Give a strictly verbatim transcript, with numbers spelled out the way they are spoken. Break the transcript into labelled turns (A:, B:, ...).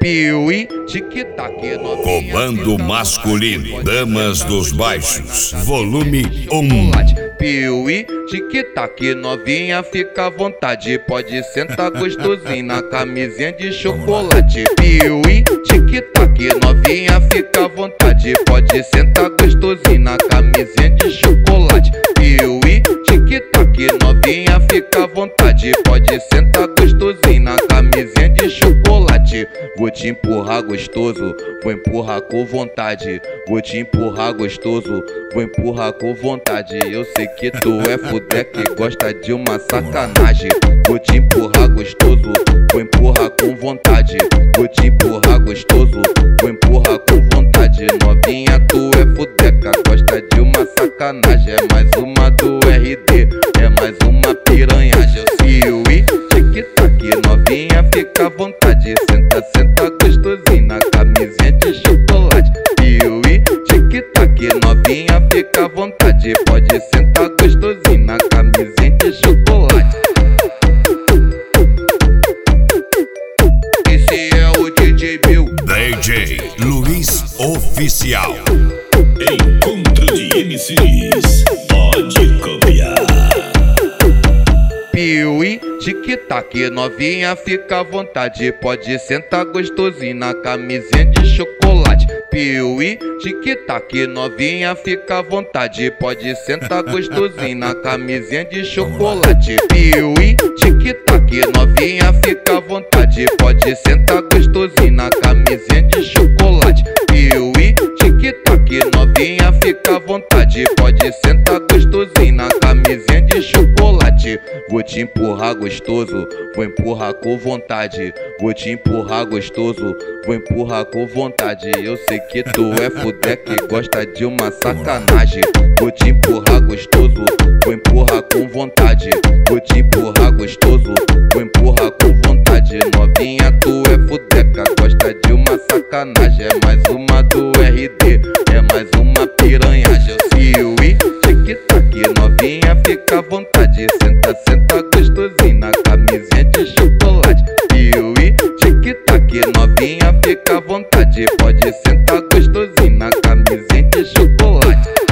A: Piuí, tic-tac, novinha.
B: Comando masculino, damas dos baixos, volume um.
A: Piuí, tic-tac, novinha, fica à vontade. Pode sentar gostosinho na camisinha de chocolate. Piuí, tic-tac, novinha, fica à vontade. Pode sentar gostosinho na camisinha de chocolate. Piuí, tic-tac, novinha, fica à vontade. Pode sentar gostosinho na camisinha de chocolate. Vou te empurrar gostoso, vou empurrar com vontade. Vou te empurrar gostoso, vou empurrar com vontade. Eu sei que tu é fudé que gosta de uma sacanagem. Vou te empurrar gostoso, vou empurrar com vontade. Vou te empurrar gostoso, vou empurrar com vontade. Novinha, tu é fudeca, gosta de uma sacanagem. É mais uma do R D, é mais uma piranhagem. Piuí, tic-tac, novinha, fica à vontade. Senta, senta gostosinho na camisinha de chocolate. Piuí, tic-tac, novinha, fica à vontade. Pode sentar gostosinho na camisinha de chocolate. Esse é o D J Bill,
B: D J Luiz Oficial.
C: Encontro de M Cs, pode copiar.
A: Piuí, tic-tac, novinha, fica à vontade. Pode sentar gostosinho na camisinha de chocolate. Piuí, tic-tac, novinha, fica à vontade. Pode sentar gostosinho na camisinha de chocolate. Piuí, tic-tac, novinha, fica à vontade. Pode sentar gostosinho na camisinha de chocolate. Piuí, tic-tac, novinha, fica à vontade. Pode sentar gostosinho na camisinha de chocolate. Vou te empurrar gostoso, vou empurrar com vontade. Vou te empurrar gostoso, vou empurrar com vontade. Eu sei que tu é fudé que gosta de uma sacanagem. Vou te empurrar gostoso, vou empurrar com vontade. Vou te empurrar gostoso, vou empurrar com vontade. Novinha, tu é fudeca, gosta de uma sacanagem. É mais uma do R D, é mais uma piranhagem. Piuí, tic-tac, novinha, fica à vontade. Senta, senta gostosinho na camisinha de chocolate. Piuí, tic-tac, novinha, fica à vontade. Pode sentar gostosinho na camisinha de chocolate.